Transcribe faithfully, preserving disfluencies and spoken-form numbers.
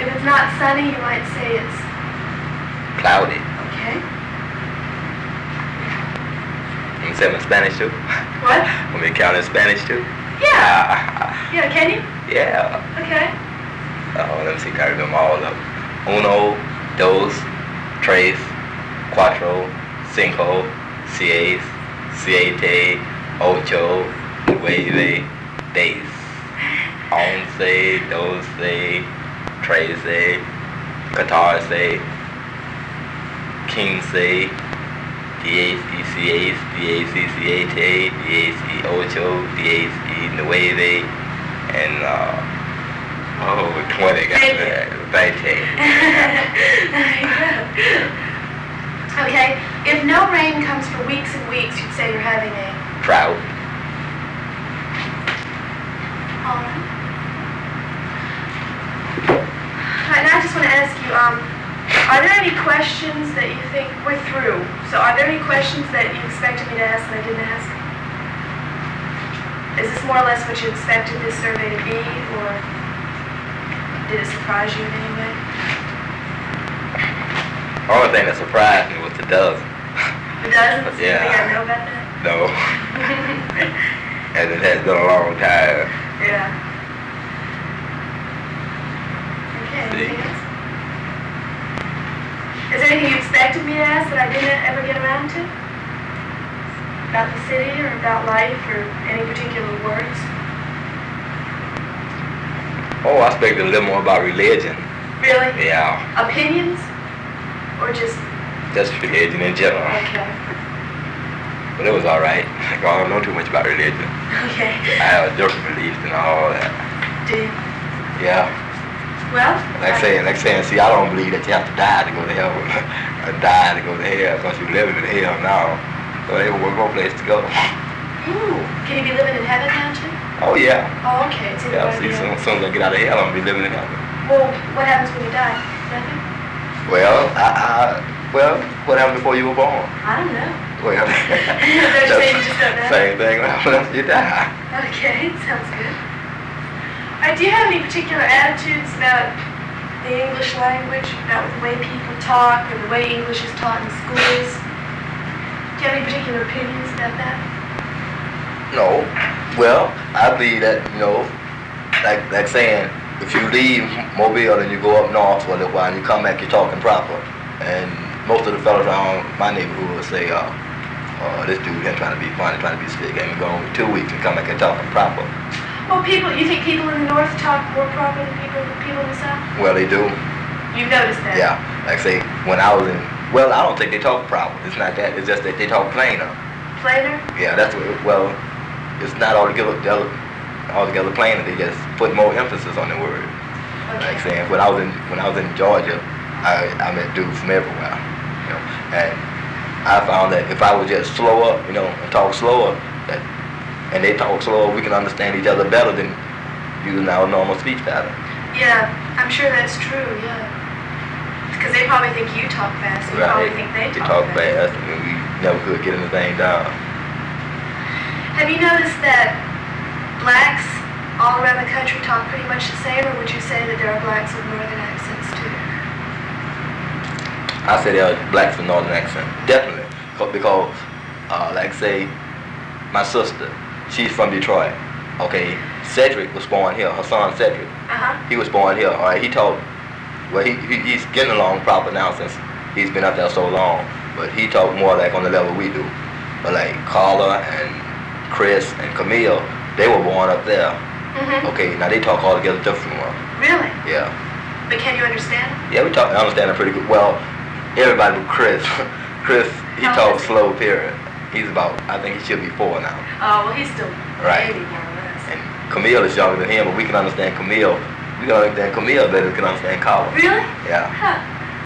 If it's not sunny, you might say it's cloudy. Okay. Can you say them in Spanish too? What? Want me to count in Spanish too? Yeah. Yeah, can you? Yeah. Okay. Oh, let me see, can I remember all of them? Uno, dos, tres, cuatro, cinco, seis, siete, ocho, nueve, diez, once, doce, trece, catorce, quince, dieciséis, diecisiete, dieciocho, diecinueve, and uh, oh, twenty, got that. twenty. Okay, if no rain comes for weeks and weeks, you'd say you're having a drought. All right. All right, now I just want to ask you, um, are there any questions that you think we're through? So are there any questions that you expected me to ask that I didn't ask? Is this more or less what you expected this survey to be, or did it surprise you in any way? The only thing that surprised me was the dozen. The dozen? Yeah. You think I know about that? No. And it has been a long time. Yeah. Okay, anything else? Is there anything you expected me to ask that I didn't ever get around to? About the city, or about life, or any particular words? Oh, I expected a little more about religion. Really? Yeah. Opinions? Or just... Just religion in general. Okay. But it was all right. I don't know too much about religion. Okay. I have different beliefs and all that. Do you? Yeah. Well... Like saying, like saying, see, I don't believe that you have to die to go to heaven. Or die to go to hell, because you're living in hell now. So they were no place to go. Ooh. Can you be living in heaven, can't you? Oh, yeah. Oh, okay. So Yeah, see, soon, soon as I get out of hell, I'm going to be living in heaven. Well, what happens when you die? Nothing? Well, I, I, well, what happened before you were born? I don't know. Well, They're saying you just don't know? Same thing what happened after you die. Okay, sounds good. Uh, do you have any particular attitudes about the English language, about the way people talk, or the way English is taught in schools? Do you have any particular opinions about that? No. Well, I believe that, you know, like like saying, if you leave Mobile and you go up north for a little while and you come back, you're talking proper. And most of the fellas around my neighborhood will say, uh, uh, this dude here trying to be funny, trying to be slick, and we go on two weeks and come back and talking proper. Well, people, you think people in the north talk more proper than people, people in the south? Well, they do. You've noticed that? Yeah. Like say, when I was in, well, I don't think they talk proper. It's not that. It's just that they talk plainer. Plainer? Yeah, that's what, well, it's not altogether, altogether plainer. They just put more emphasis on the word. Okay. Like saying, when I was in, when I was in Georgia, I, I met dudes from everywhere, you know, and I found that if I would just slow up, you know, and talk slower, that, and they talk slower, we can understand each other better than using our normal speech pattern. Yeah, I'm sure that's true, yeah. Because they probably think you talk fast, and you Right. probably think they They talk, talk fast, and we never could get anything down. Have you noticed that blacks all around the country talk pretty much the same, or would you say that there are blacks with northern accents too? I say there are blacks with northern accent, definitely, because, uh, like say, my sister, she's from Detroit. Okay, Cedric was born here. Her son Cedric, Uh-huh. he was born here. All right, he talked. Well, he, he he's getting along proper now since he's been up there so long. But he talked more like on the level we do. But like Carla and Chris and Camille, they were born up there. Mm-hmm. Okay, now they talk all together different from us. Really? Yeah. But can you understand? Yeah, we talk. I understand it pretty good. Well, everybody but Chris. Chris, he How old talks is he? slow. Period. He's about. I think he should be four now. Oh, well, he's still Right. baby more or less. And Camille is younger than him, but we can understand Camille. We can understand Camille better than we can understand Carla. Really? Yeah. Huh.